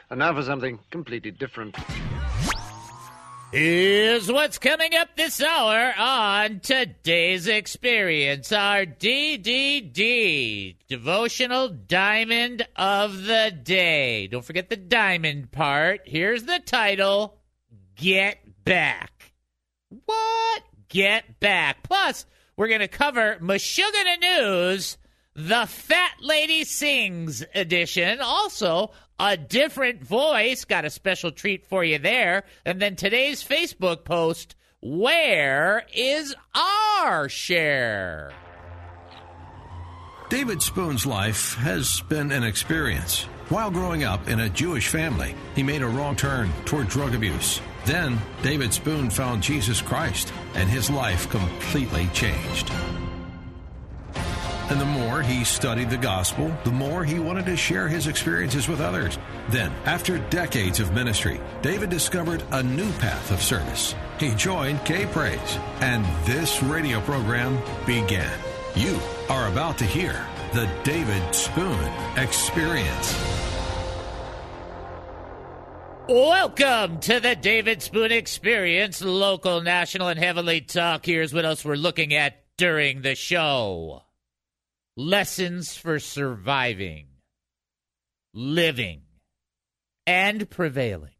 And now for something completely different. Here's what's coming up this hour on today's experience, our DDD, Devotional Diamond of the Day. Don't forget the diamond part. Here's the title, Get Back. What? Get Back. Plus, we're going to cover Meshuggah News, the Fat Lady Sings edition. Also, a different voice. Got a special treat for you there. And then today's Facebook post, where is our share? David Spoon's life has been an experience. While growing up in a Jewish family, he made a wrong turn toward drug abuse. Then, David Spoon found Jesus Christ, and his life completely changed. And the more he studied the gospel, the more he wanted to share his experiences with others. Then, after decades of ministry, David discovered a new path of service. He joined K-Praise, and this radio program began. You are about to hear the David Spoon Experience. Welcome to the David Spoon Experience, local, national, and heavenly talk. Here's what else we're looking at during the show. Lessons for surviving, living, and prevailing.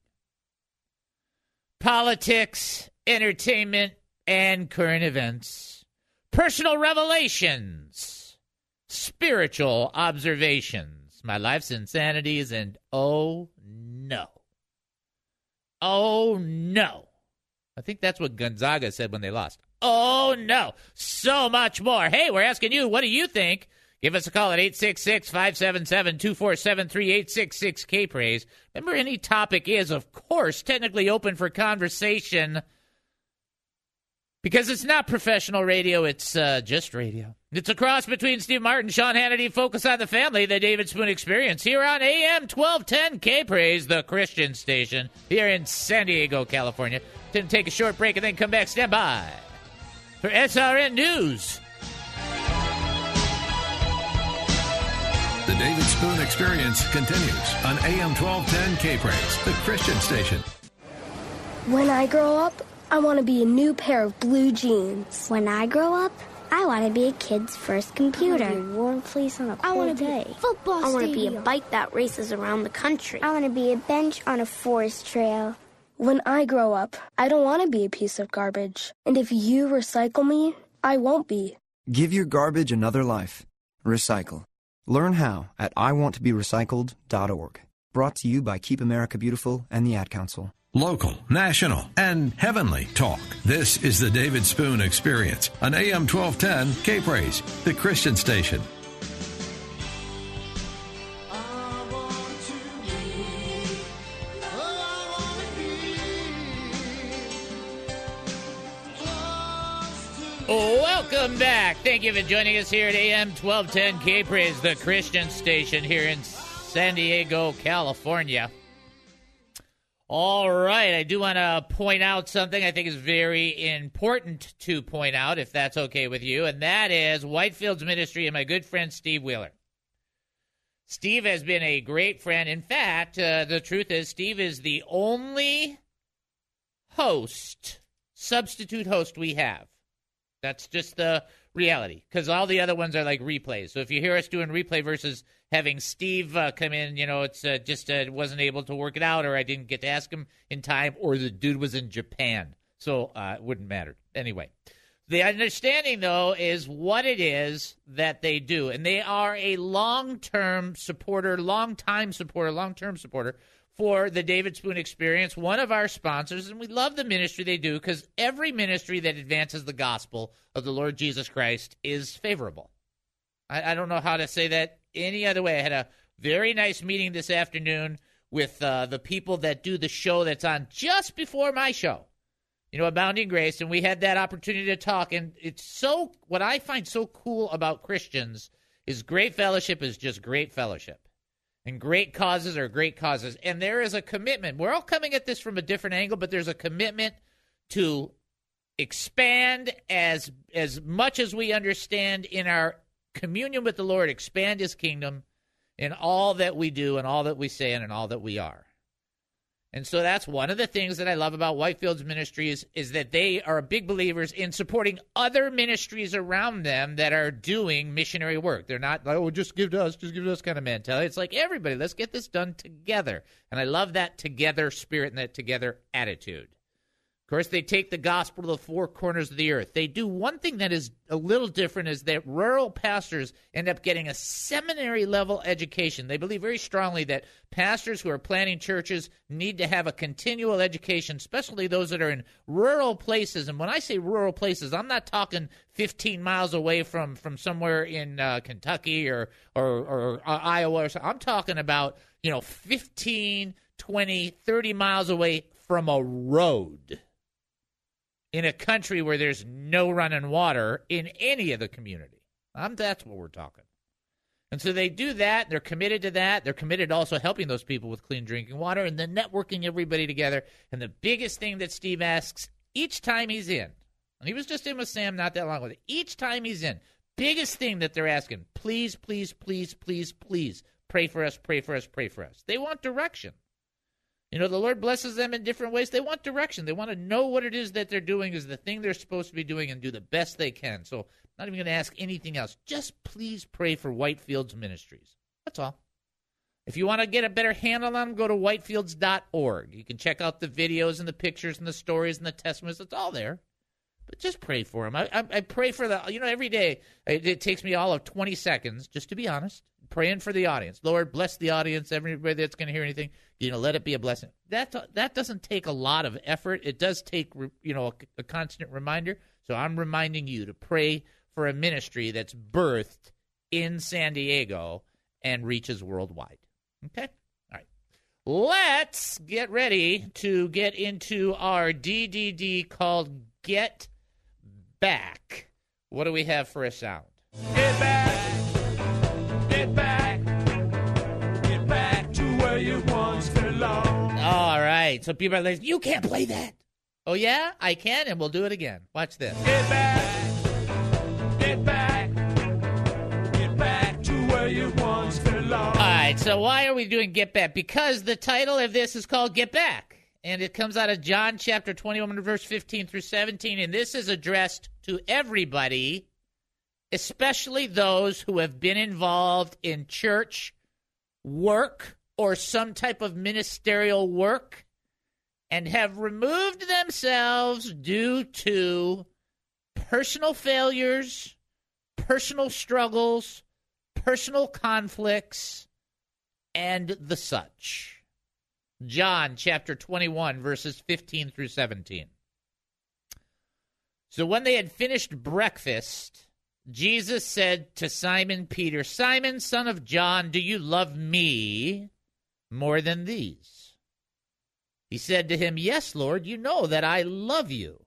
Politics, entertainment, and current events. Personal revelations. Spiritual observations. My life's insanities, and oh no. Oh no. I think that's what Gonzaga said when they lost. Oh, no. So much more. Hey, we're asking you, what do you think? Give us a call at 866-577-2473, 866-K-Praise. Remember, any topic is, of course, technically open for conversation because it's not professional radio. It's just radio. It's a cross between Steve Martin, Sean Hannity, Focus on the Family, the David Spoon Experience, here on AM 1210 K-Praise, the Christian station, here in San Diego, California. Going to take a short break and then come back. Stand by for SRN News. The David Spoon Experience continues on AM 1210 K-Praise, the Christian station. When I grow up, I want to be a new pair of blue jeans. When I grow up, I want to be a kid's first computer. I want to be a warm place on a cold day. Football I want to be stadium. a bike that races around the country. I want to be a bench on a forest trail. When I grow up, I don't want to be a piece of garbage. And if you recycle me, I won't be. Give your garbage another life. Recycle. Learn how at iwanttoberecycled.org. Brought to you by Keep America Beautiful and the Ad Council. Local, national, and heavenly talk. This is the David Spoon Experience on AM 1210 K-Praise, the Christian station. Welcome back. Thank you for joining us here at AM 1210 K-Praise, the Christian station here in San Diego, California. All right, I do want to point out something I think is very important to point out, if that's okay with you, and that is Whitefield's ministry and my good friend Steve Wheeler. Steve has been a great friend. In fact, the truth is Steve is the only substitute host we have. That's just the reality, because all the other ones are like replays. So if you hear us doing replay versus having Steve come in, it's just wasn't able to work it out, or I didn't get to ask him in time, or the dude was in Japan. So it wouldn't matter. Anyway, the understanding, though, is what it is that they do. And they are a long-term supporter for the David Spoon Experience, one of our sponsors, and we love the ministry they do because every ministry that advances the gospel of the Lord Jesus Christ is favorable. I don't know how to say that any other way. I had a very nice meeting this afternoon with the people that do the show that's on just before my show, Abounding Grace, and we had that opportunity to talk, and what I find so cool about Christians is great fellowship is just great fellowship. And great causes are great causes. And there is a commitment. We're all coming at this from a different angle, but there's a commitment to expand as much as we understand in our communion with the Lord, expand his kingdom in all that we do and all that we say and in all that we are. And so that's one of the things that I love about Whitefield's ministry is that they are big believers in supporting other ministries around them that are doing missionary work. They're not like, oh, just give to us kind of mentality. It's like, everybody, let's get this done together. And I love that together spirit and that together attitude. Of course, they take the gospel to the four corners of the earth. They do one thing that is a little different is that rural pastors end up getting a seminary-level education. They believe very strongly that pastors who are planting churches need to have a continual education, especially those that are in rural places. And when I say rural places, I'm not talking 15 miles away from somewhere in Kentucky or Iowa. Or something. I'm talking about 15, 20, 30 miles away from a road, in a country where there's no running water in any of the community. That's what we're talking. And so they do that. They're committed to that. They're committed to also helping those people with clean drinking water and then networking everybody together. And the biggest thing that Steve asks each time he's in, and he was just in with Sam not that long ago, each time he's in, biggest thing that they're asking, please, please, please, please, please, pray for us, pray for us, pray for us. They want direction. The Lord blesses them in different ways. They want direction. They want to know what it is that they're doing is the thing they're supposed to be doing and do the best they can. So I'm not even going to ask anything else. Just please pray for Whitefield's ministries. That's all. If you want to get a better handle on them, go to whitefields.org. You can check out the videos and the pictures and the stories and the testimonies. It's all there. But just pray for them. I pray for every day. It takes me all of 20 seconds, just to be honest, praying for the audience. Lord, bless the audience, everybody that's going to hear anything. Let it be a blessing. That doesn't take a lot of effort. It does take, a constant reminder. So I'm reminding you to pray for a ministry that's birthed in San Diego and reaches worldwide. Okay? All right. Let's get ready to get into our DDD called Get Back. What do we have for a sound? Get back. Get back. Get back to where you once belonged. All right. So people are like, you can't play that. Oh, yeah? I can, and we'll do it again. Watch this. Get back. Get back. Get back to where you once belonged. All right. So why are we doing Get Back? Because the title of this is called Get Back. And it comes out of John chapter 21, verse 15 through 17. And this is addressed to everybody, especially those who have been involved in church work or some type of ministerial work and have removed themselves due to personal failures, personal struggles, personal conflicts, and the such. John chapter 21, verses 15 through 17. So when they had finished breakfast, Jesus said to Simon Peter, Simon, son of John, do you love me more than these? He said to him, yes, Lord, you know that I love you.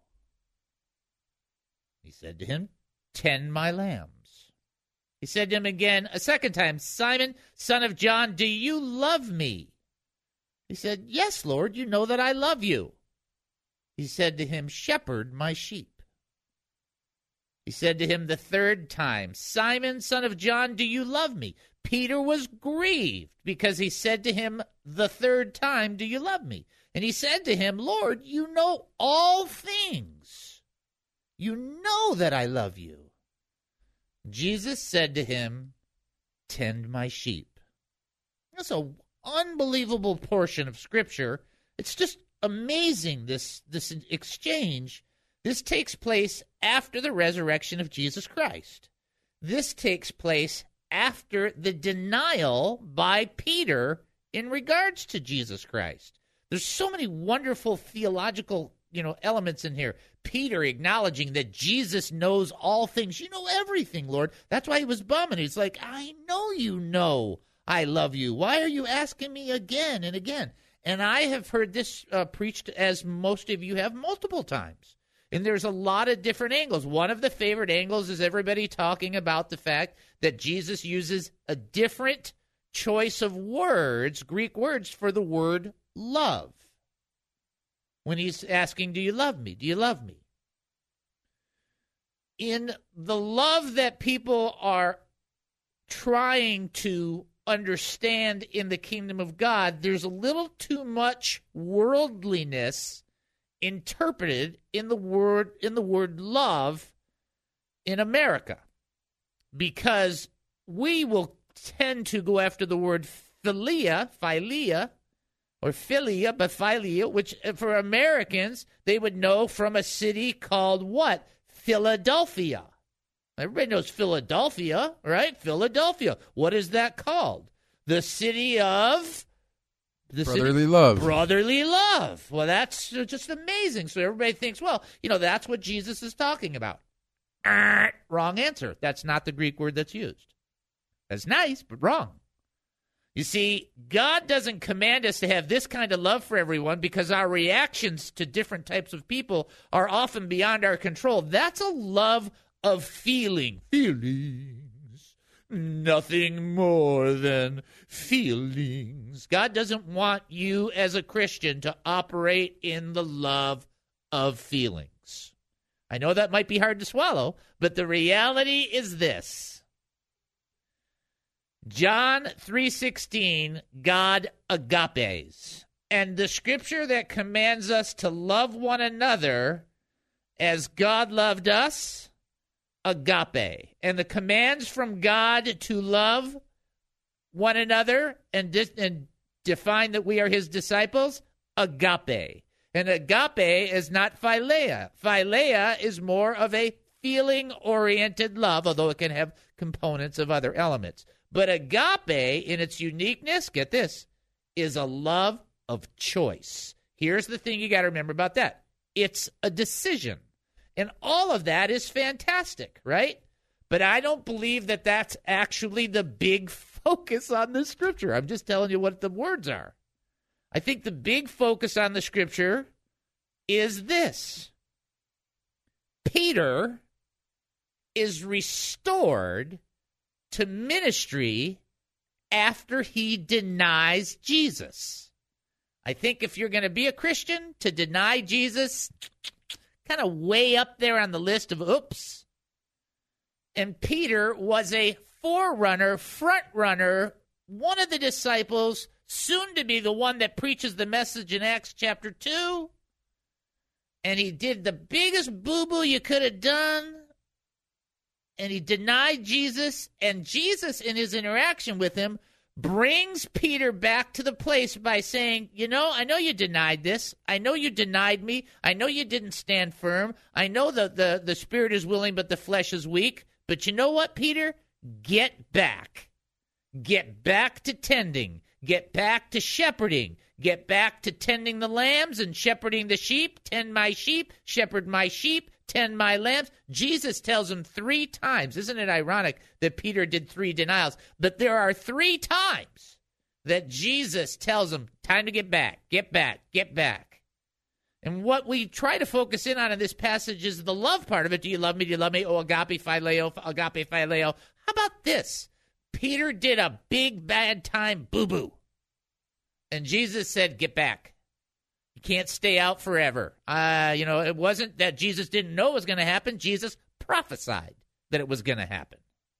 He said to him, tend my lambs. He said to him again a second time, Simon, son of John, do you love me? He said, yes, Lord, you know that I love you. He said to him, shepherd my sheep. He said to him the third time, Simon, son of John, do you love me? Peter was grieved because he said to him the third time, do you love me? And he said to him, Lord, you know all things. You know that I love you. Jesus said to him, tend my sheep. That's a unbelievable portion of Scripture. It's just amazing, this exchange. This takes place after the resurrection of Jesus Christ. This takes place after the denial by Peter in regards to Jesus Christ. There's so many wonderful theological, elements in here. Peter acknowledging that Jesus knows all things. You know everything, Lord. That's why he was bumming. He's like, I know you know I love you. Why are you asking me again and again? And I have heard this preached, as most of you have, multiple times. And there's a lot of different angles. One of the favorite angles is everybody talking about the fact that Jesus uses a different choice of words, Greek words, for the word love. When he's asking, do you love me? Do you love me? In the love that people are trying to understand in the kingdom of God, there's a little too much worldliness interpreted in the word love in America, because we will tend to go after the word philia, which for Americans, they would know from a city called what? Philadelphia. Everybody knows Philadelphia, right? Philadelphia. What is that called? The city of brotherly love. Brotherly love. Well, that's just amazing. So everybody thinks, well, that's what Jesus is talking about. Wrong answer. That's not the Greek word that's used. That's nice, but wrong. You see, God doesn't command us to have this kind of love for everyone because our reactions to different types of people are often beyond our control. That's a love of feelings. Nothing more than feelings. God doesn't want you as a Christian to operate in the love of feelings. I know that might be hard to swallow, but the reality is this. John 3:16, God agapes. And the scripture that commands us to love one another as God loved us, agape. And the commands from God to love one another and define that we are his disciples, agape. And agape is not philia. Philia is more of a feeling-oriented love, although it can have components of other elements. But agape, in its uniqueness, get this, is a love of choice. Here's the thing you got to remember about that. It's a decision. And all of that is fantastic, right? But I don't believe that that's actually the big focus on the scripture. I'm just telling you what the words are. I think the big focus on the scripture is this. Peter is restored to ministry after he denies Jesus. I think if you're going to be a Christian, to deny Jesus, kind of way up there on the list of oops. And Peter was a forerunner, front runner, one of the disciples, soon to be the one that preaches the message in Acts chapter 2. And he did the biggest boo-boo you could have done. And he denied Jesus. And Jesus, in his interaction with him, brings Peter back to the place by saying, I know you denied this. I know you denied me. I know you didn't stand firm. I know the spirit is willing, but the flesh is weak. But you know what, Peter? Get back. Get back to tending. Get back to shepherding. Get back to tending the lambs and shepherding the sheep. Tend my sheep, shepherd my sheep, tend my lambs. Jesus tells him 3 times. Isn't it ironic that Peter did 3 denials? But there are 3 times that Jesus tells him, time to get back, get back, get back. And what we try to focus in on in this passage is the love part of it. Do you love me? Do you love me? Oh, agape phileo, agape phileo. How about this? Peter did a big bad time boo-boo. And Jesus said, get back. You can't stay out forever. It wasn't that Jesus didn't know it was going to happen. Jesus prophesied that it was going to happen.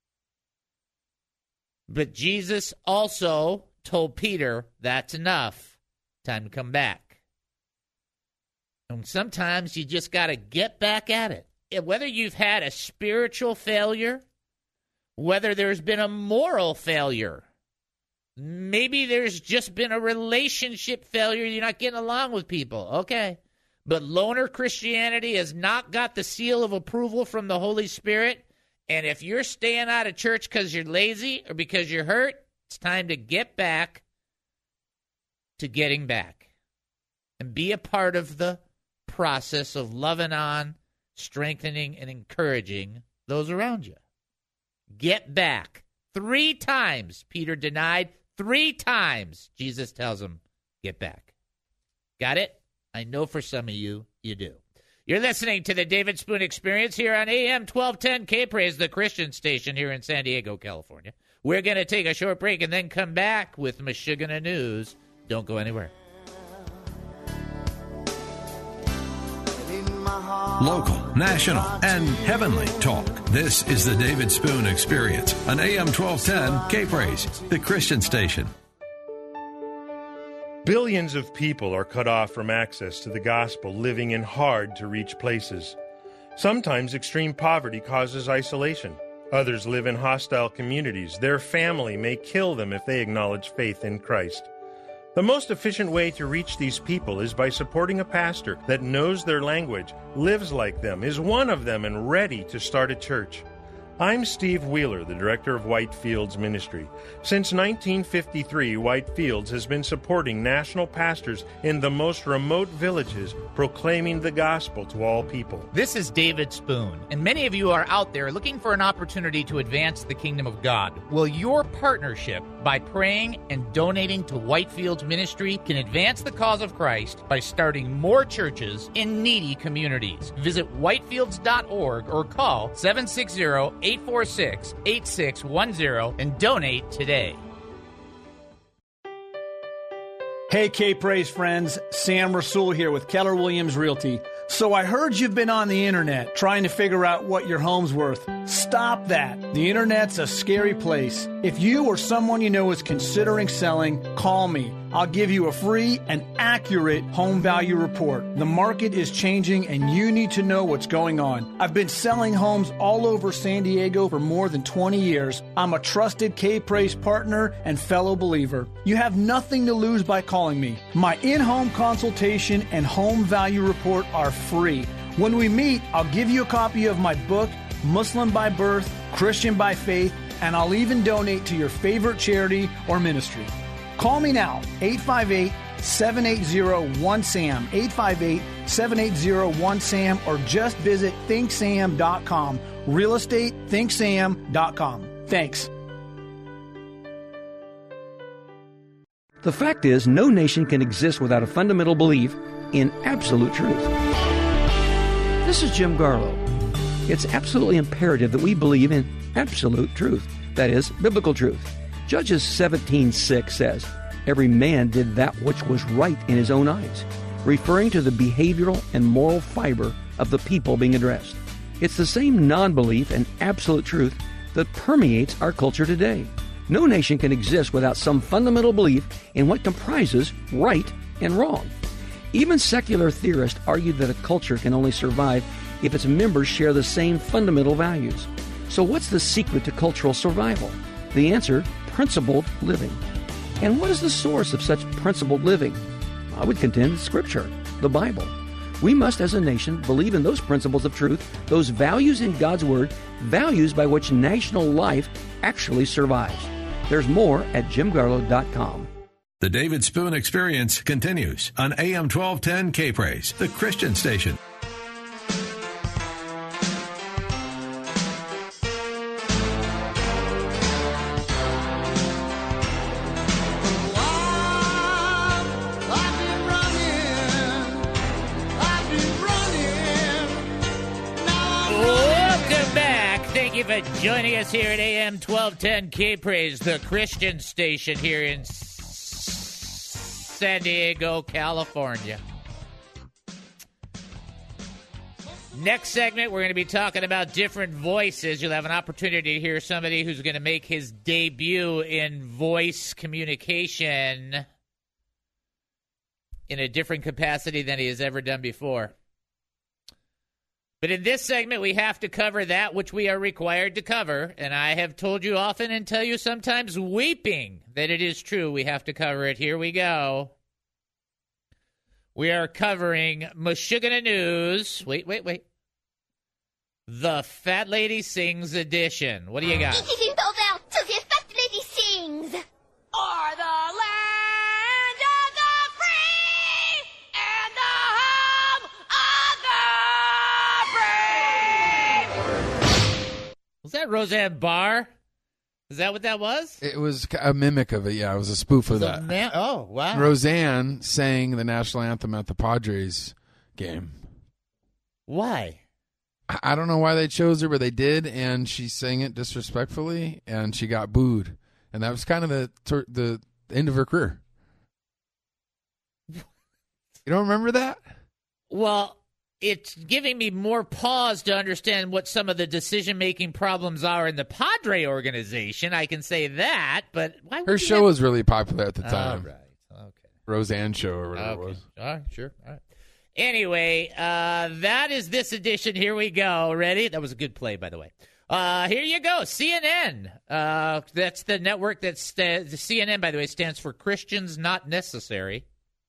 But Jesus also told Peter, that's enough. Time to come back. And sometimes you just got to get back at it. Whether you've had a spiritual failure, whether there's been a moral failure, maybe there's just been a relationship failure. You're not getting along with people. Okay. But loner Christianity has not got the seal of approval from the Holy Spirit. And if you're staying out of church because you're lazy or because you're hurt, it's time to get back to getting back and be a part of the process of loving on, strengthening, and encouraging those around you. Get back. 3 times Peter denied. 3 times Jesus tells him, get back. Got it? I know for some of you, you do. You're listening to the David Spoon Experience here on AM 1210 K-Praise, the Christian station here in San Diego, California. We're going to take a short break and then come back with Michigan News. Don't go anywhere. In my Local, national, and heavenly talk. This is the David Spoon Experience on AM 1210 K-Praise, the Christian station. Billions of people are cut off from access to the gospel, living in hard-to-reach places. Sometimes extreme poverty causes isolation. Others live in hostile communities. Their family may kill them if they acknowledge faith in Christ. The most efficient way to reach these people is by supporting a pastor that knows their language, lives like them, is one of them, and ready to start a church. I'm Steve Wheeler, the director of Whitefields Ministry. Since 1953, Whitefields has been supporting national pastors in the most remote villages, proclaiming the gospel to all people. This is David Spoon, and many of you are out there looking for an opportunity to advance the kingdom of God. Well, your partnership by praying and donating to Whitefields Ministry can advance the cause of Christ by starting more churches in needy communities. Visit whitefields.org or call 760-846-8610 and donate today. Hey, K-Praise friends, Sam Rasul here with Keller Williams Realty. So I heard you've been on the internet trying to figure out what your home's worth. Stop that. The internet's a scary place. If you or someone you know is considering selling, call me. I'll give you a free and accurate home value report. The market is changing and you need to know what's going on. I've been selling homes all over San Diego for more than 20 years. I'm a trusted K-Praise partner and fellow believer. You have nothing to lose by calling me. My in-home consultation and home value report are free. When we meet, I'll give you a copy of my book, Muslim by Birth, Christian by Faith, and I'll even donate to your favorite charity or ministry. Call me now, 858-780-1SAM, 858-780-1SAM, or just visit thinksam.com, realestatethинksam.com. Thanks. The fact is, no nation can exist without a fundamental belief in absolute truth. This is Jim Garlow. It's absolutely imperative that we believe in absolute truth, that is, biblical truth. Judges 17:6 says, "Every man did that which was right in his own eyes," referring to the behavioral and moral fiber of the people being addressed. It's the same non-belief and absolute truth that permeates our culture today. No nation can exist without some fundamental belief in what comprises right and wrong. Even secular theorists argue that a culture can only survive if its members share the same fundamental values. So what's the secret to cultural survival? The answer: principled living. And what is the source of such principled living? I would contend Scripture, the Bible. We must, as a nation, believe in those principles of truth, those values in God's Word, values by which national life actually survives. There's more at jimgarlow.com. The David Spoon Experience continues on AM 1210 K-Praise, the Christian station. Thank you for joining us here at AM 1210 K-Praise, the Christian station here in San Diego, California. Next segment, we're going to be talking about different voices. You'll have an opportunity to hear somebody who's going to make his debut in voice communication in a different capacity than he has ever done before. But in this segment, we have to cover that which we are required to cover. And I have told you often and tell you sometimes weeping that it is true. We have to cover it. Here we go. We are covering Meshuggah News. Wait. The Fat Lady Sings edition. What do you got? This is over to the Fat Lady Sings. Or the land of the free and the home of the brave. Was that Roseanne Barr? Is that what that was? It was a mimic of it, yeah. It was a spoof of that. Oh, wow. Roseanne sang the national anthem at the Padres game. Why? I don't know why they chose her, but they did, and she sang it disrespectfully, and she got booed. And that was kind of the end of her career. You don't remember that? Well, it's giving me more pause to understand what some of the decision-making problems are in the Padre organization. I can say that, but why would Her show was really popular at the time. All right. Okay. Roseanne show or whatever it was. All right, sure. All right. Anyway, that is this edition. Here we go. Ready? That was a good play, by the way. Here you go. CNN. That's the network the CNN, by the way, stands for Christians Not Necessary.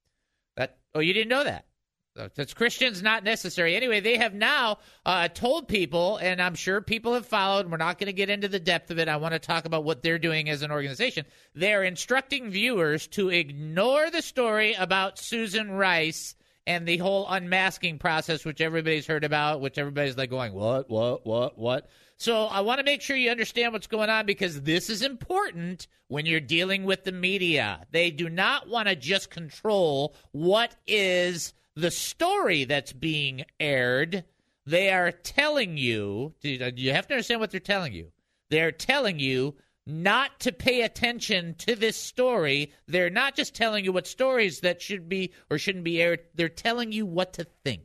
You didn't know that? That's Christians Not Necessary. Anyway, they have now told people, and I'm sure people have followed. We're not going to get into the depth of it. I want to talk about what they're doing as an organization. They're instructing viewers to ignore the story about Susan Rice and the whole unmasking process, which everybody's heard about, which everybody's like going, what? So I want to make sure you understand what's going on, because this is important when you're dealing with the media. They do not want to just control what is the story that's being aired. They are telling you, you have to understand what they're telling you. They're telling you not to pay attention to this story. They're not just telling you what stories that should be or shouldn't be aired. They're telling you what to think.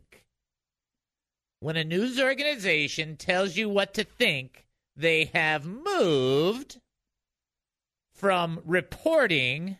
When a news organization tells you what to think, they have moved from reporting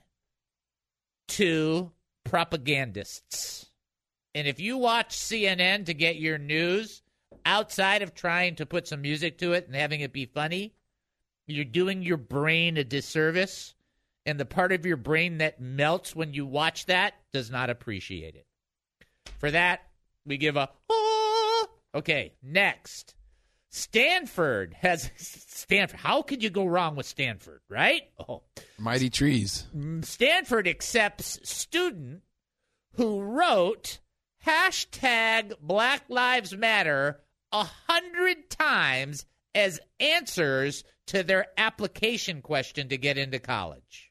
to propagandists. And if you watch CNN to get your news, outside of trying to put some music to it and having it be funny, you're doing your brain a disservice. And the part of your brain that melts when you watch that does not appreciate it. For that, we give a, Okay, next. Stanford. How could you go wrong with Stanford, right? Mighty trees. Stanford accepts student who wrote hashtag Black Lives Matter 100 times as answers to their application question to get into college.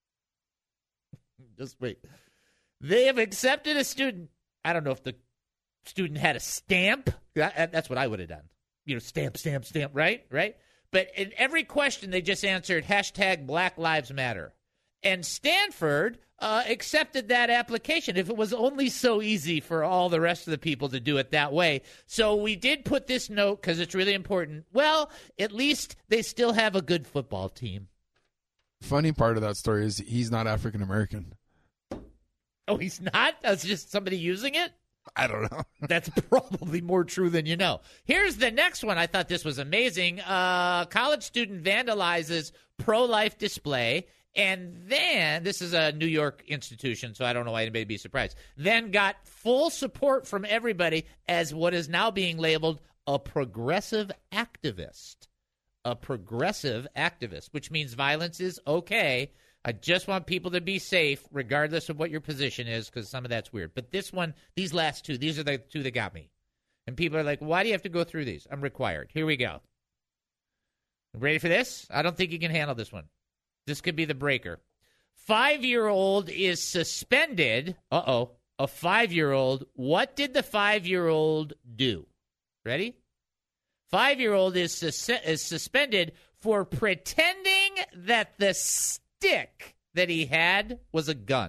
Just wait. They have accepted a student. I don't know if the student had a stamp. That's what I would have done. Stamp, right? But in every question, they just answered hashtag Black Lives Matter. And Stanford accepted that application if it was only so easy for all the rest of the people to do it that way. So we did put this note because it's really important. Well, at least they still have a good football team. Funny part of that story is he's not African American. Oh, he's not? That's just somebody using it? I don't know. That's probably more true than you know. Here's the next one. I thought this was amazing. College student vandalizes pro-life display, and then, this is a New York institution, so I don't know why anybody would be surprised, then got full support from everybody as what is now being labeled a progressive activist. A progressive activist, which means violence is okay. I just want people to be safe, regardless of what your position is, because some of that's weird. But this one, these last two, these are the two that got me. And people are like, why do you have to go through these? I'm required. Here we go. Ready for this? I don't think you can handle this one. This could be the breaker. 5-year-old is suspended. A 5-year-old. What did the 5-year-old do? Ready? 5-year-old is suspended for pretending that the stick that he had was a gun.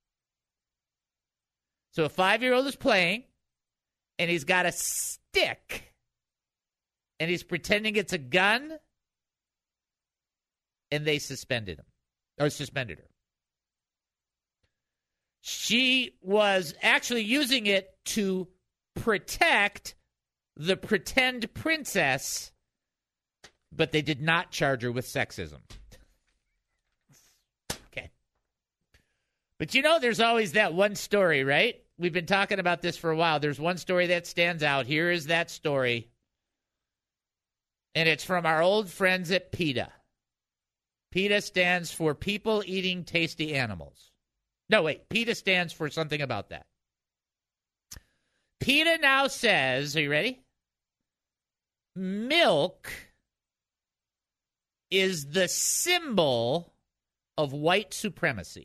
So a 5-year-old is playing, and he's got a stick, and he's pretending it's a gun, and they suspended her. She was actually using it to protect the pretend princess, but they did not charge her with sexism. Okay. But there's always that one story, right? We've been talking about this for a while. There's one story that stands out. Here is that story. And it's from our old friends at PETA. PETA stands for People Eating Tasty Animals. No, wait. PETA stands for something about that. PETA now says, are you ready? Milk is the symbol of white supremacy.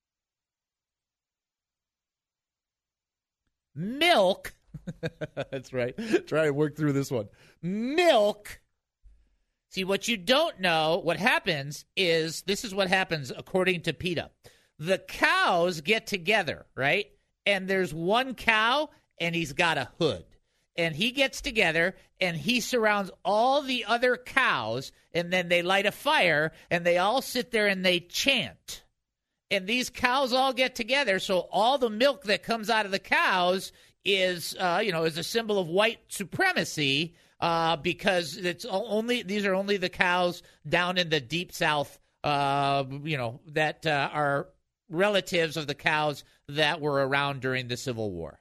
Milk, that's right. Try and work through this one. Milk. See, what you don't know, what happens is, this is what happens according to PETA. The cows get together, right? And there's one cow, and he's got a hood. and he gets together, and he surrounds all the other cows, and then they light a fire, and they all sit there and they chant. And these cows all get together, so all the milk that comes out of the cows is a symbol of white supremacy, because these are only the cows down in the deep South, that are relatives of the cows that were around during the Civil War.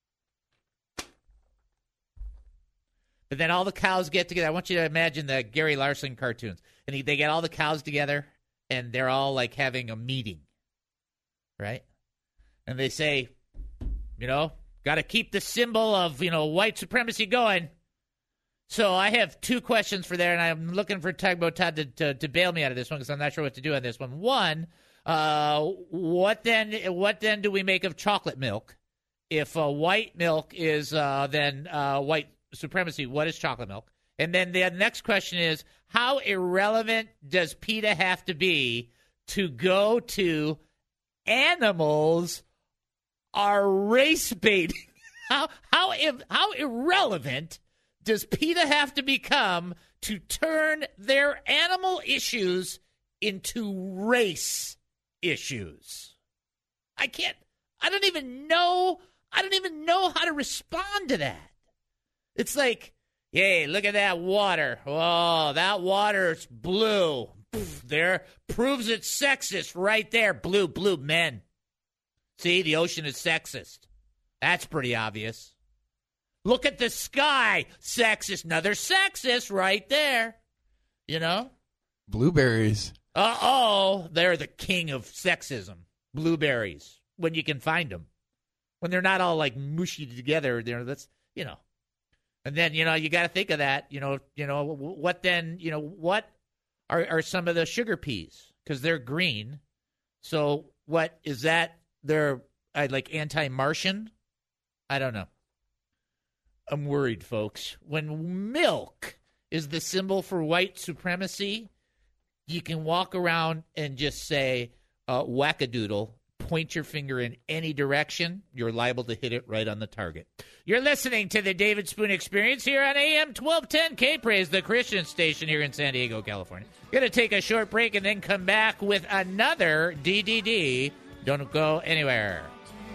But then all the cows get together. I want you to imagine the Gary Larson cartoons. And they get all the cows together, and they're all like having a meeting, right? And they say, got to keep the symbol of, white supremacy going. So I have two questions for there, and I'm looking for Tugboat Todd to bail me out of this one because I'm not sure what to do on this one. One, what then do we make of chocolate milk? If white milk is then white supremacy, what is chocolate milk? And then the next question is, how irrelevant does PETA have to be to go to animals are race baiting? How irrelevant does PETA have to become to turn their animal issues into race issues? I don't even know how to respond to that. It's like, hey, look at that water. Oh, that water's blue. There proves it's sexist right there. Blue men. See, the ocean is sexist. That's pretty obvious. Look at the sky. Sexist. Another sexist right there. Blueberries. They're the king of sexism. Blueberries. When you can find them. When they're not all like mushy together. That's. And then, you got to think of that, what then, what are some of the sugar peas? Because they're green. So what is that? They're like anti-Martian? I don't know. I'm worried, folks. When milk is the symbol for white supremacy, you can walk around and just say, wackadoodle, point your finger in any direction, you're liable to hit it right on the target. You're listening to the David Spoon Experience here on AM 1210 K-Praise, the Christian station here in San Diego, California. Going to take a short break and then come back with another DDD. Don't go anywhere.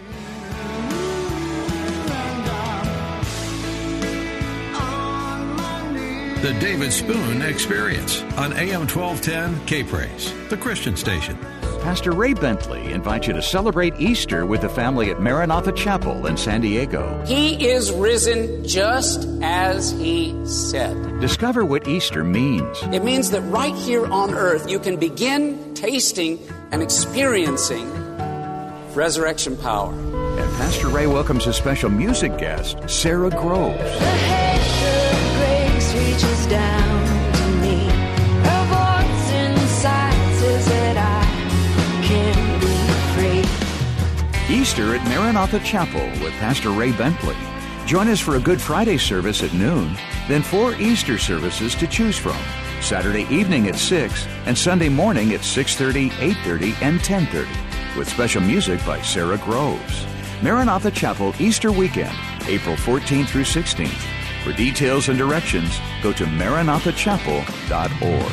The David Spoon Experience on AM 1210 K-Praise, the Christian station. Pastor Ray Bentley invites you to celebrate Easter with the family at Maranatha Chapel in San Diego. He is risen just as he said. Discover what Easter means. It means that right here on earth you can begin tasting and experiencing resurrection power. And Pastor Ray welcomes a special music guest, Sarah Groves. The hand of grace reaches down to me. Her voice inside says that I can be free. Easter at Maranatha Chapel with Pastor Ray Bentley. Join us for a Good Friday service at noon, then 4 Easter services to choose from. Saturday evening at 6 and Sunday morning at 6:30, 8:30, and 10:30 with special music by Sarah Groves. Maranatha Chapel Easter Weekend, April 14th through 16th. For details and directions, go to maranathachapel.org.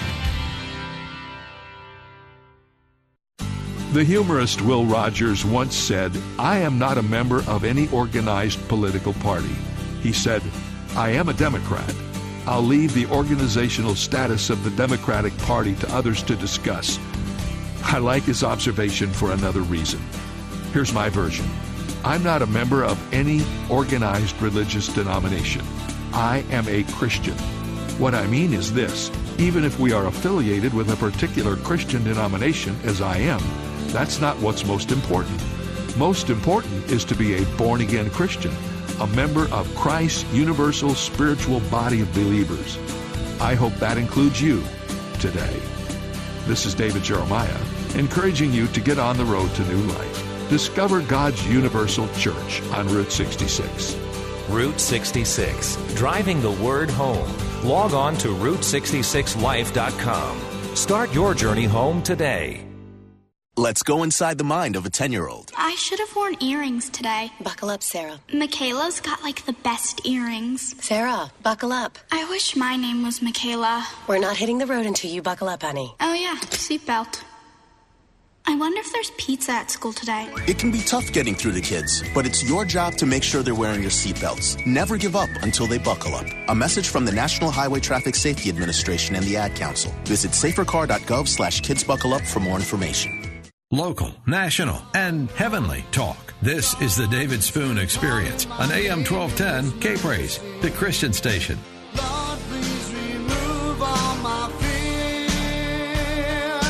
The humorist Will Rogers once said, "I am not a member of any organized political party." He said, "I am a Democrat. I'll leave the organizational status of the Democratic Party to others to discuss." I like his observation for another reason. Here's my version. I'm not a member of any organized religious denomination. I am a Christian. What I mean is this: even if we are affiliated with a particular Christian denomination, as I am, that's not what's most important. Most important is to be a born-again Christian, a member of Christ's universal spiritual body of believers. I hope that includes you today. This is David Jeremiah, encouraging you to get on the road to new life. Discover God's Universal Church on Route 66. Route 66, driving the word home. Log on to Route66Life.com. Start your journey home today. Let's go inside the mind of a 10-year-old. I should have worn earrings today. Buckle up, Sarah. Michaela's got like the best earrings. Sarah, buckle up. I wish my name was Michaela. We're not hitting the road until you buckle up, honey. Oh yeah, seatbelt. I wonder if there's pizza at school today. It can be tough getting through to kids, but it's your job to make sure they're wearing your seatbelts. Never give up until they buckle up. A message from the National Highway Traffic Safety Administration and the Ad Council. Visit safercar.gov/kidsbuckleup for more information. Local, national, and heavenly talk. This is the David Spoon Experience on AM 1210 K-Praise, the Christian station. Lord, please remove all my fear.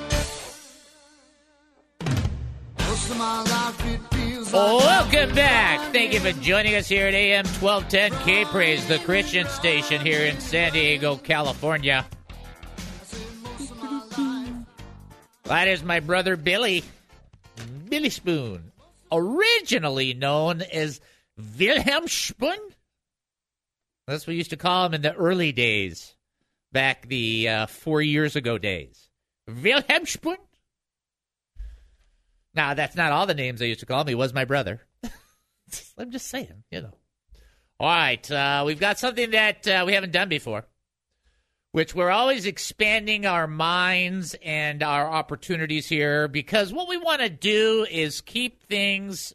Most of my life it feels like Welcome back. Thank you for joining us here at AM 1210 K-Praise, the Christian station here in San Diego, California. That is my brother Billy Spoon, originally known as Wilhelm Spoon. That's what we used to call him in the early days, back the 4 years ago days. Wilhelm Spoon. Now, that's not all the names I used to call him. He was my brother. I'm just saying, you know. All right, we've got something that we haven't done before, which we're always expanding our minds and our opportunities here, because what we want to do is keep things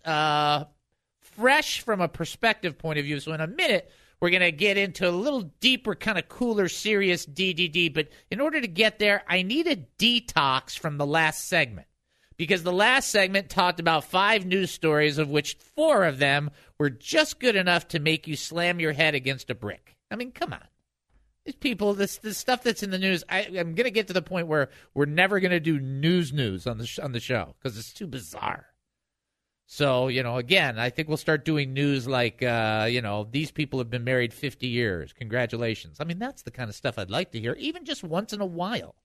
fresh from a perspective point of view. So in a minute, we're going to get into a little deeper, kind of cooler, serious DDD. But in order to get there, I need a detox from the last segment, because the last segment talked about 5 news stories, of which 4 of them were just good enough to make you slam your head against a brick. I mean, come on. These people, this stuff that's in the news, I'm going to get to the point where we're never going to do news on the show because it's too bizarre. So, again, I think we'll start doing news like, these people have been married 50 years. Congratulations. I mean, that's the kind of stuff I'd like to hear, even just once in a while.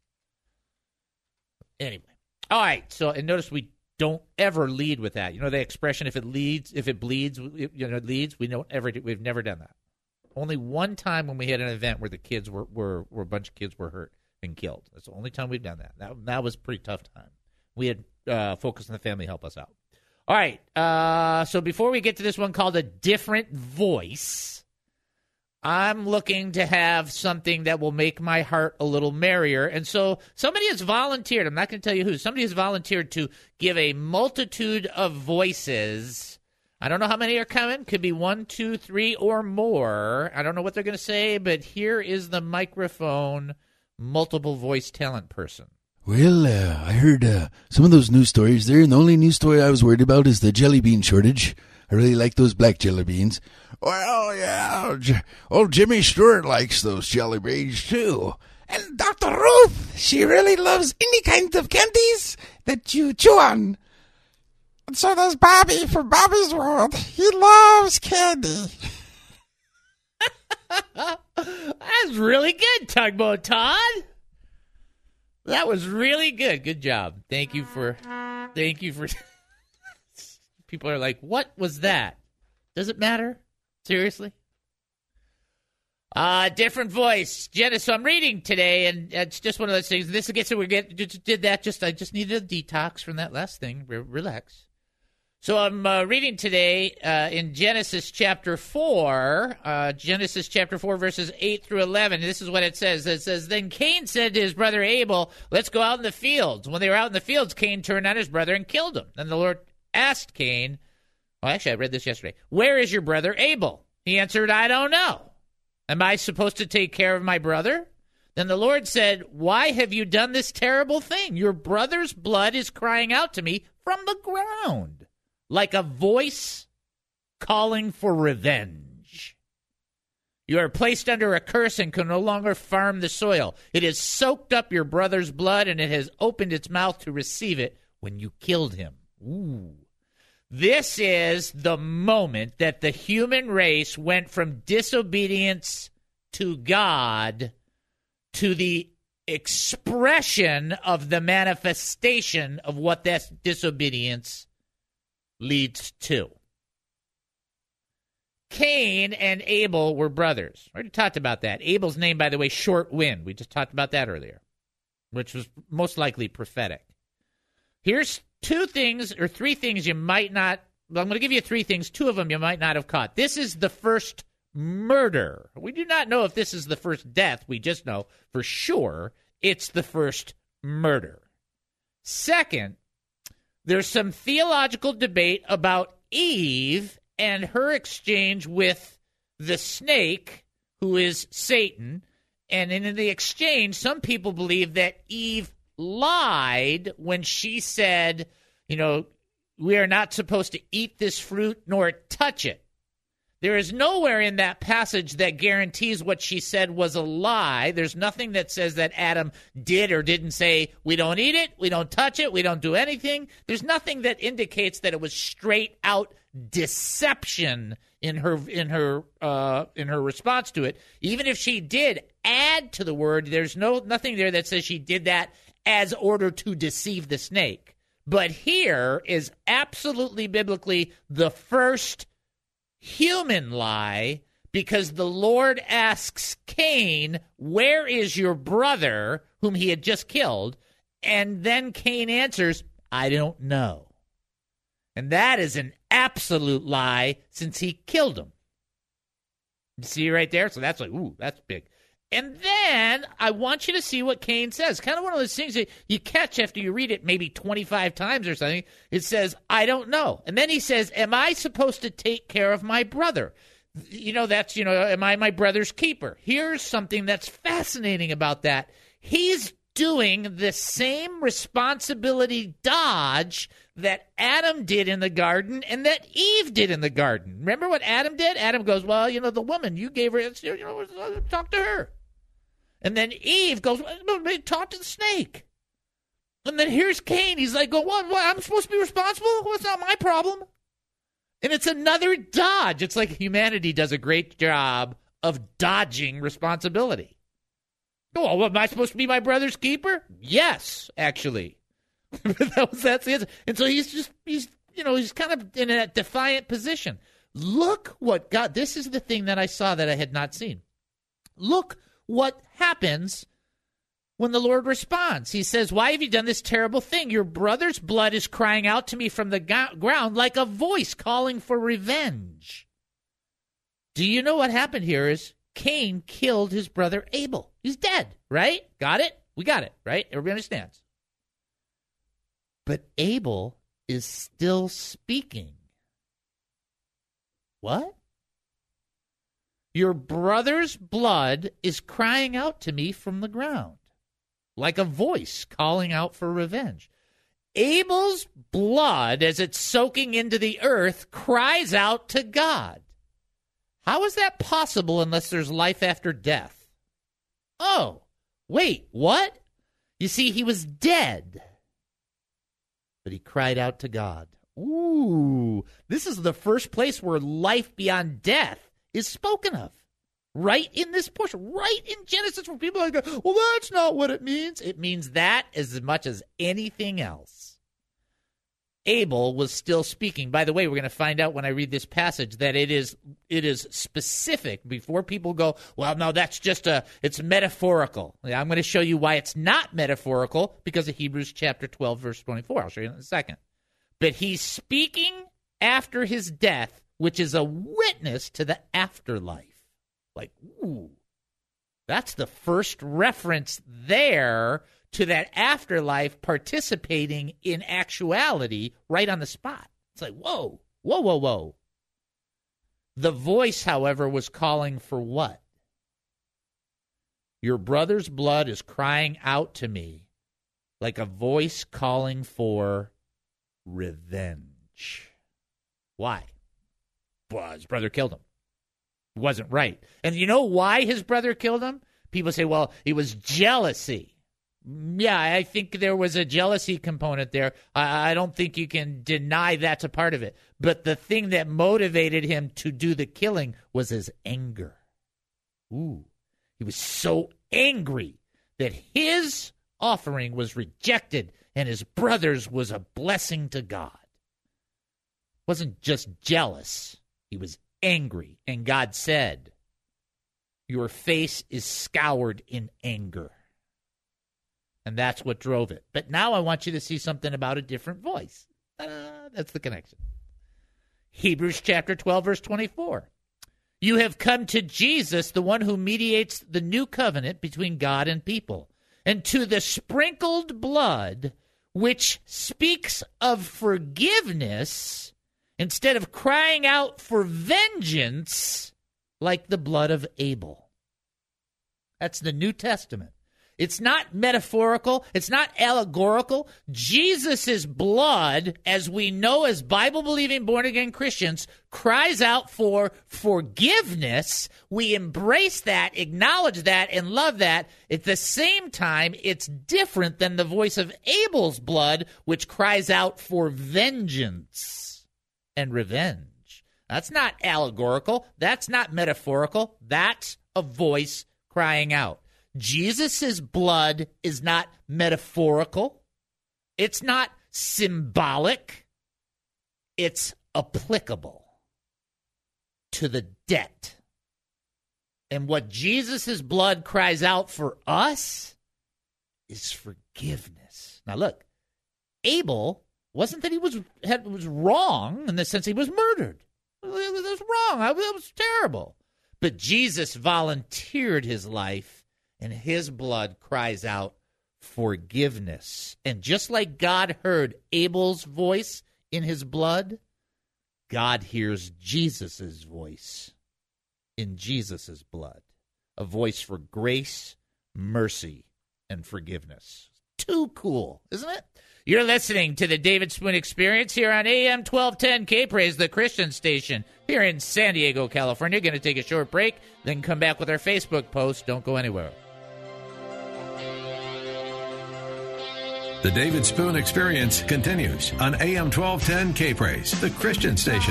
Anyway. All right. So, and notice we don't ever lead with that. You know the expression, if it bleeds, it leads? We've never done that. Only one time when we had an event where the kids were a bunch of kids were hurt and killed. That's the only time we've done that. That was a pretty tough time. We had Focus on the Family help us out. All right. So before we get to this one called A Different Voice, I'm looking to have something that will make my heart a little merrier. And so somebody has volunteered. I'm not going to tell you who. Somebody has volunteered to give a multitude of voices. I don't know how many are coming. Could be 1, 2, 3, or more. I don't know what they're going to say, but here is the microphone multiple voice talent person. Well, I heard some of those news stories there, and the only news story I was worried about is the jelly bean shortage. I really like those black jelly beans. Well, yeah, old Jimmy Stewart likes those jelly beans, too. And Dr. Ruth, she really loves any kind of candies that you chew on. And so does Bobby from Bobby's World. He loves candy. That's really good, Tugboat Todd. That was really good. Good job. Thank you for. People are like, what was that? Does it matter? Seriously? Different voice. Jenna, so I'm reading today, and it's just one of those things. This gets it. I just needed a detox from that last thing. Relax. So I'm reading today in Genesis chapter 4, verses 8 through 11. This is what it says. It says, Then Cain said to his brother Abel, let's go out in the fields. When they were out in the fields, Cain turned on his brother and killed him. Then the Lord asked Cain, I read this yesterday, where is your brother Abel? He answered, I don't know. Am I supposed to take care of my brother? Then the Lord said, why have you done this terrible thing? Your brother's blood is crying out to me from the ground, like a voice calling for revenge. You are placed under a curse and can no longer farm the soil. It has soaked up your brother's blood, and it has opened its mouth to receive it when you killed him. Ooh. This is the moment that the human race went from disobedience to God to the expression of the manifestation of what that disobedience leads to. Cain and Abel were brothers. I already talked about that. Abel's name, by the way, Short Wind. We just talked about that earlier, which was most likely prophetic. Here's two things or three things you might not. Well, I'm going to give you three things. Two of them you might not have caught. This is the first murder. We do not know if this is the first death. We just know for sure it's the first murder. Second, there's some theological debate about Eve and her exchange with the snake, who is Satan. And in the exchange, some people believe that Eve lied when she said, we are not supposed to eat this fruit nor touch it. There is nowhere in that passage that guarantees what she said was a lie. There's nothing that says that Adam did or didn't say, we don't eat it, we don't touch it, we don't do anything. There's nothing that indicates that it was straight out deception in her response to it. Even if she did add to the word, there's nothing there that says she did that as order to deceive the snake. But here is absolutely biblically the first human lie, because the Lord asks Cain, where is your brother whom he had just killed? And then Cain answers, I don't know. And that is an absolute lie, since he killed him. You see right there? So that's like, ooh, that's big. And then I want you to see what Cain says. Kind of one of those things that you catch after you read it maybe 25 times or something. It says, I don't know. And then he says, am I supposed to take care of my brother? Am I my brother's keeper? Here's something that's fascinating about that. He's doing the same responsibility dodge that Adam did in the garden and that Eve did in the garden. Remember what Adam did? Adam goes, well, the woman, you gave her, talk to her. And then Eve goes, talk to the snake. And then here's Cain. He's like, what? I'm supposed to be responsible? Well, it's not my problem. And it's another dodge. It's like humanity does a great job of dodging responsibility. Oh, well, am I supposed to be my brother's keeper? Yes, actually. That's the answer. And so he's kind of in a defiant position. Look what God, this is the thing that I saw that I had not seen. Look what happens when the Lord responds. He says, why have you done this terrible thing? Your brother's blood is crying out to me from the ground like a voice calling for revenge. Do you know what happened here is Cain killed his brother Abel. He's dead, right? Got it? We got it, right? Everybody understands. But Abel is still speaking. What? Your brother's blood is crying out to me from the ground, like a voice calling out for revenge. Abel's blood, as it's soaking into the earth, cries out to God. How is that possible unless there's life after death? Oh, wait, what? You see, he was dead, but he cried out to God. Ooh, this is the first place where life beyond death is spoken of. Right in this portion, right in Genesis, where people are like, well, that's not what it means. It means that as much as anything else. Abel was still speaking. By the way, we're going to find out when I read this passage that it is specific before people go, well, no, that's it's metaphorical. I'm going to show you why it's not metaphorical because of Hebrews chapter 12, verse 24. I'll show you in a second. But he's speaking after his death, which is a witness to the afterlife. Like, ooh, that's the first reference there to that afterlife participating in actuality right on the spot. It's like, whoa, whoa, whoa, whoa. The voice, however, was calling for what? Your brother's blood is crying out to me like a voice calling for revenge. Why? Well, his brother killed him. It wasn't right. And you know why his brother killed him? People say, well, it was jealousy. Yeah, I think there was a jealousy component there. I don't think you can deny that's a part of it. But the thing that motivated him to do the killing was his anger. Ooh, he was so angry that his offering was rejected and his brother's was a blessing to God. Wasn't just jealous. He was angry. And God said, your face is scoured in anger. And that's what drove it. But now I want you to see something about a different voice. That's the connection. Hebrews chapter 12, verse 24. You have come to Jesus, the one who mediates the new covenant between God and people, and to the sprinkled blood, which speaks of forgiveness instead of crying out for vengeance like the blood of Abel. That's the New Testament. It's not metaphorical. It's not allegorical. Jesus' blood, as we know as Bible-believing, born-again Christians, cries out for forgiveness. We embrace that, acknowledge that, and love that. At the same time, it's different than the voice of Abel's blood, which cries out for vengeance and revenge. That's not allegorical. That's not metaphorical. That's a voice crying out. Jesus' blood is not metaphorical. It's not symbolic. It's applicable to the debt. And what Jesus' blood cries out for us is forgiveness. Now look, Abel wasn't that he was wrong in the sense he was murdered. It was wrong. It was terrible. But Jesus volunteered his life, and his blood cries out forgiveness. And just like God heard Abel's voice in his blood, God hears Jesus' voice in Jesus' blood. A voice for grace, mercy, and forgiveness. Too cool, isn't it? You're listening to the David Spoon Experience here on AM 1210 K-Praise, the Christian station here in San Diego, California. Going to take a short break, then come back with our Facebook post. Don't go anywhere. The David Spoon Experience continues on AM 1210 K-Praise, the Christian station.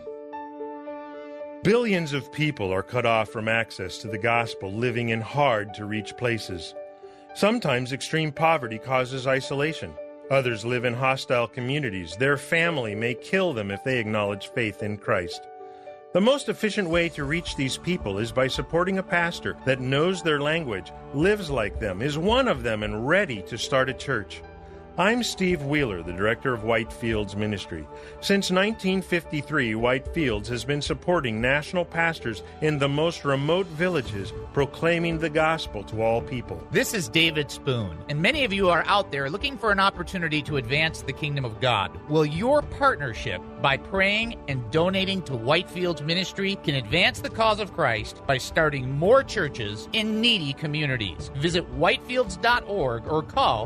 Billions of people are cut off from access to the gospel, living in hard-to-reach places. Sometimes extreme poverty causes isolation. Others live in hostile communities. Their family may kill them if they acknowledge faith in Christ. The most efficient way to reach these people is by supporting a pastor that knows their language, lives like them, is one of them, and ready to start a church. I'm Steve Wheeler, the director of Whitefields Ministry. Since 1953, Whitefields has been supporting national pastors in the most remote villages, proclaiming the gospel to all people. This is David Spoon, and many of you are out there looking for an opportunity to advance the kingdom of God. Well, your partnership by praying and donating to Whitefields Ministry can advance the cause of Christ by starting more churches in needy communities. Visit whitefields.org or call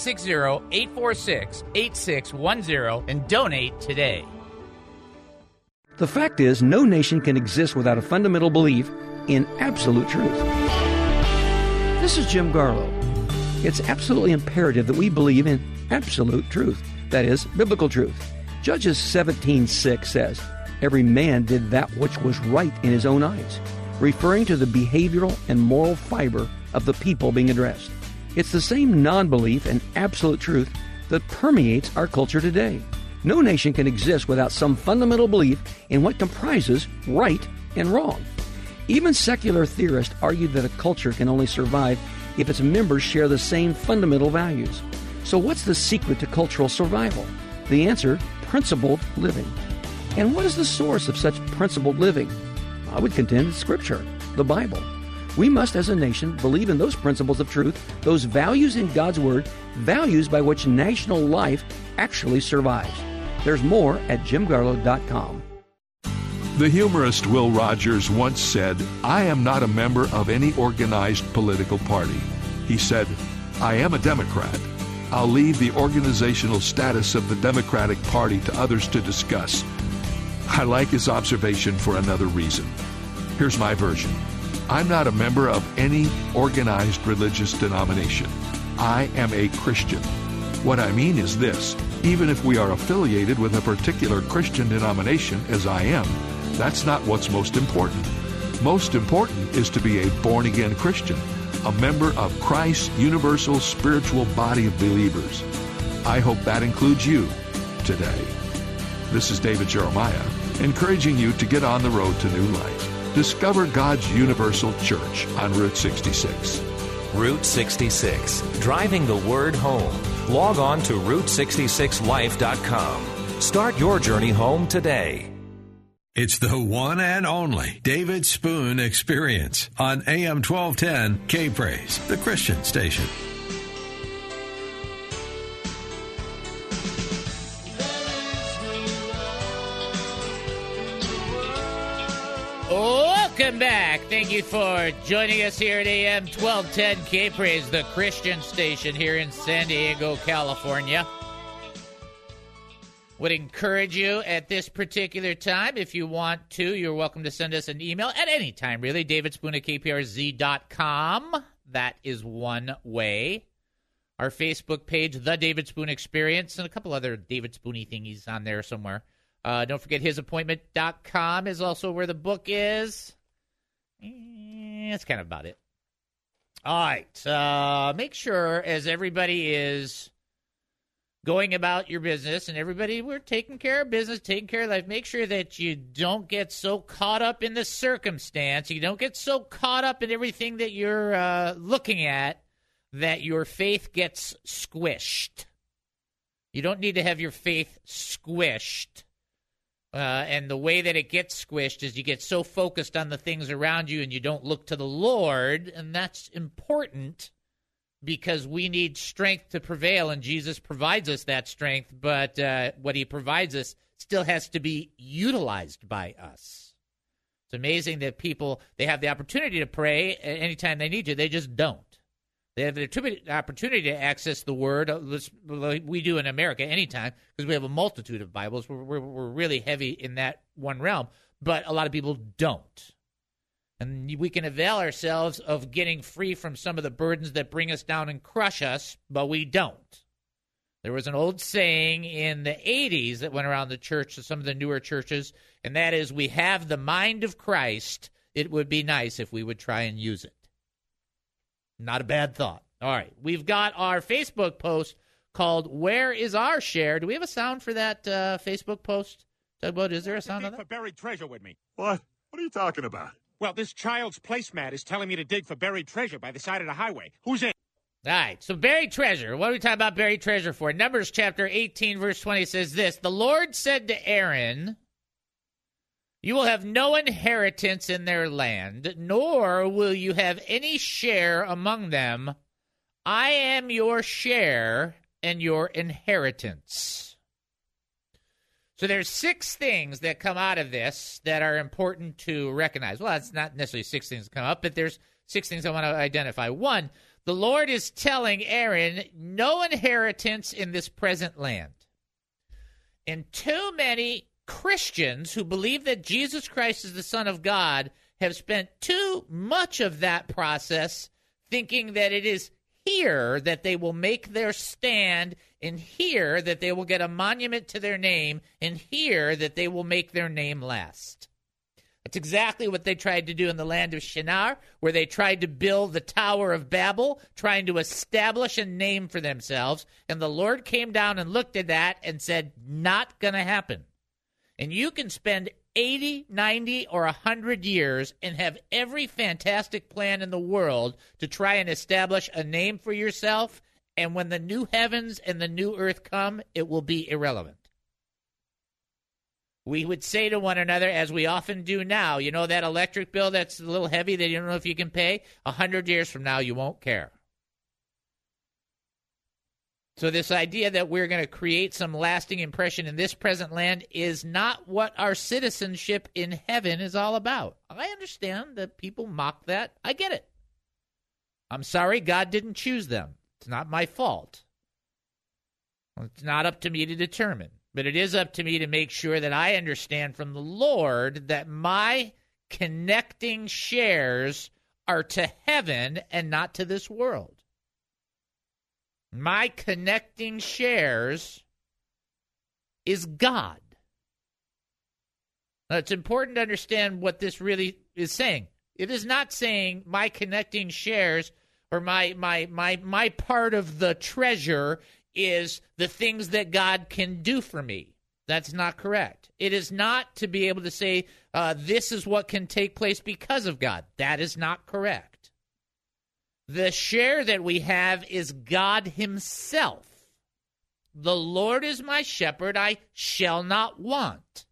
760-846-8610 and donate today. The fact is, no nation can exist without a fundamental belief in absolute truth. This is Jim Garlow. It's absolutely imperative that we believe in absolute truth, that is, biblical truth. Judges 17:6 says, "Every man did that which was right in his own eyes," referring to the behavioral and moral fiber of the people being addressed. It's the same non-belief in absolute truth that permeates our culture today. No nation can exist without some fundamental belief in what comprises right and wrong. Even secular theorists argue that a culture can only survive if its members share the same fundamental values. So what's the secret to cultural survival? The answer: principled living. And what is the source of such principled living? I would contend it's Scripture, the Bible. We must, as a nation, believe in those principles of truth, those values in God's Word, values by which national life actually survives. There's more at jimgarlow.com. The humorist Will Rogers once said, "I am not a member of any organized political party." He said, "I am a Democrat. I'll leave the organizational status of the Democratic Party to others to discuss." I like his observation for another reason. Here's my version. I'm not a member of any organized religious denomination. I am a Christian. What I mean is this: even if we are affiliated with a particular Christian denomination, as I am, that's not what's most important. Most important is to be a born-again Christian, a member of Christ's universal spiritual body of believers. I hope that includes you today. This is David Jeremiah, encouraging you to get on the road to new life. Discover God's universal church on Route 66. Route 66, driving the word home. Log on to Route66Life.com. Start your journey home today. It's the one and only David Spoon Experience on AM 1210 K-Praise, the Christian station. Welcome back. Thank you for joining us here at AM 1210 K-Praise, the Christian station here in San Diego, California. Would encourage you at this particular time, if you want to, you're welcome to send us an email at any time, really. DavidSpoon at KPRZ.com. That is one way. Our Facebook page, The David Spoon Experience, and a couple other David Spoony thingies on there somewhere. Don't forget hisappointment.com is also where the book is. That's kind of about it. All right. Make sure, as everybody is going about your business, and everybody, we're taking care of business, taking care of life, make sure that you don't get so caught up in the circumstance, you don't get so caught up in everything that you're looking at, that your faith gets squished. You don't need to have your faith squished. And the way that it gets squished is you get so focused on the things around you and you don't look to the Lord, and that's important because we need strength to prevail, and Jesus provides us that strength, but what he provides us still has to be utilized by us. It's amazing that people, they have the opportunity to pray anytime they need to. They just don't. They have the opportunity to access the Word, like we do in America anytime, because we have a multitude of Bibles. We're really heavy in that one realm, but a lot of people don't. And we can avail ourselves of getting free from some of the burdens that bring us down and crush us, but we don't. There was an old saying in the 80s that went around the church, some of the newer churches, and that is, we have the mind of Christ. It would be nice if we would try and use it. Not a bad thought. All right. We've got our Facebook post called Where is Our Share? Do we have a sound for that Facebook post? Tugboat, is there a sound on that? For buried treasure with me. What? What are you talking about? Well, this child's placemat is telling me to dig for buried treasure by the side of the highway. Who's in? All right. So buried treasure. What are we talking about buried treasure for? Numbers chapter 18, verse 20 says this. The Lord said to Aaron, you will have no inheritance in their land, nor will you have any share among them. I am your share and your inheritance. So there's 6 things that come out of this that are important to recognize. Well, it's not necessarily 6 things that come up, but there's 6 things I want to identify. 1, the Lord is telling Aaron, no inheritance in this present land. And too many Christians who believe that Jesus Christ is the Son of God have spent too much of that process thinking that it is here that they will make their stand, and here that they will get a monument to their name, and here that they will make their name last. That's exactly what they tried to do in the land of Shinar, where they tried to build the Tower of Babel, trying to establish a name for themselves, and the Lord came down and looked at that and said, not going to happen. And you can spend 80, 90, or 100 years and have every fantastic plan in the world to try and establish a name for yourself, and when the new heavens and the new earth come, it will be irrelevant. We would say to one another, as we often do now, you know that electric bill that's a little heavy that you don't know if you can pay? 100 years from now, you won't care. So this idea that we're going to create some lasting impression in this present land is not what our citizenship in heaven is all about. I understand that people mock that. I get it. I'm sorry God didn't choose them. It's not my fault. It's not up to me to determine. But it is up to me to make sure that I understand from the Lord that my connecting shares are to heaven and not to this world. My connecting shares is God. Now, it's important to understand what this really is saying. It is not saying my connecting shares or my part of the treasure is the things that God can do for me. That's not correct. It is not to be able to say this is what can take place because of God. That is not correct. The share that we have is God himself. The Lord is my shepherd, I shall not want.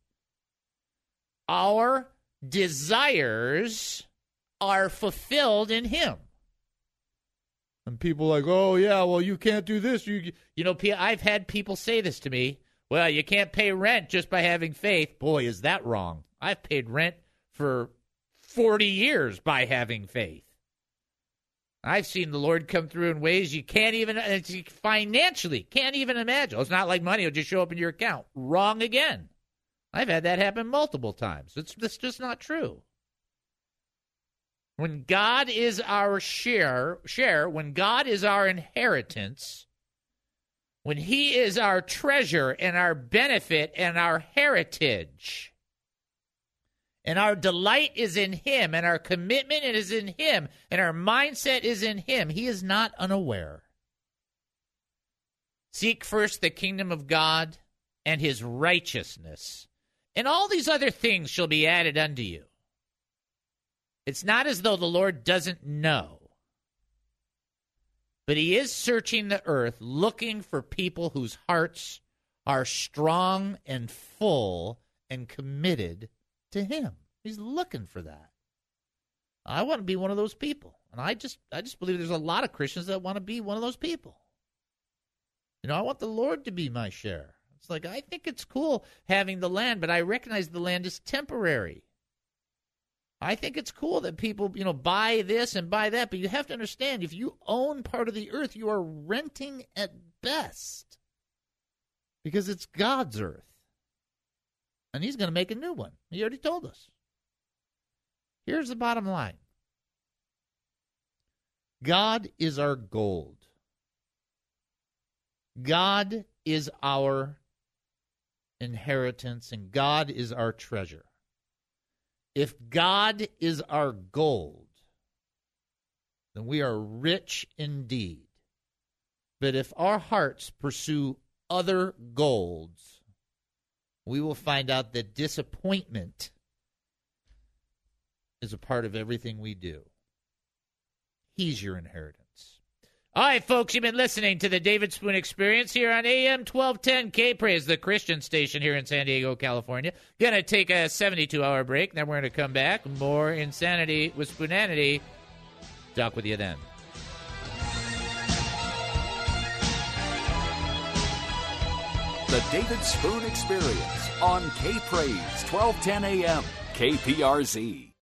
Our desires are fulfilled in him. And people are like, oh, yeah, well, you can't do this. You know, I've had people say this to me. Well, you can't pay rent just by having faith. Boy, is that wrong. I've paid rent for 40 years by having faith. I've seen the Lord come through in ways you can't even, financially, can't even imagine. It's not like money will just show up in your account. Wrong again. I've had that happen multiple times. It's just not true. When God is our share, when God is our inheritance, when he is our treasure and our benefit and our heritage, and our delight is in him, and our commitment is in him, and our mindset is in him, he is not unaware. Seek first the kingdom of God and his righteousness, and all these other things shall be added unto you. It's not as though the Lord doesn't know, but he is searching the earth, looking for people whose hearts are strong and full and committed to him. He's looking for that. I want to be one of those people. And I just believe there's a lot of Christians that want to be one of those people. You know, I want the Lord to be my share. It's like, I think it's cool having the land, but I recognize the land is temporary. I think it's cool that people, you know, buy this and buy that, but you have to understand, if you own part of the earth, you are renting at best because it's God's earth. And he's going to make a new one. He already told us. Here's the bottom line. God is our gold. God is our inheritance, and God is our treasure. If God is our gold, then we are rich indeed. But if our hearts pursue other golds, we will find out that disappointment is a part of everything we do. He's your inheritance. All right, folks, you've been listening to the David Spoon Experience here on AM 1210 K-Praise, the Christian station here in San Diego, California. Going to take a 72-hour break, then we're going to come back. More Insanity with Spoonanity. Talk with you then. The David Spoon Experience on K-Praise, 1210 AM, KPRZ.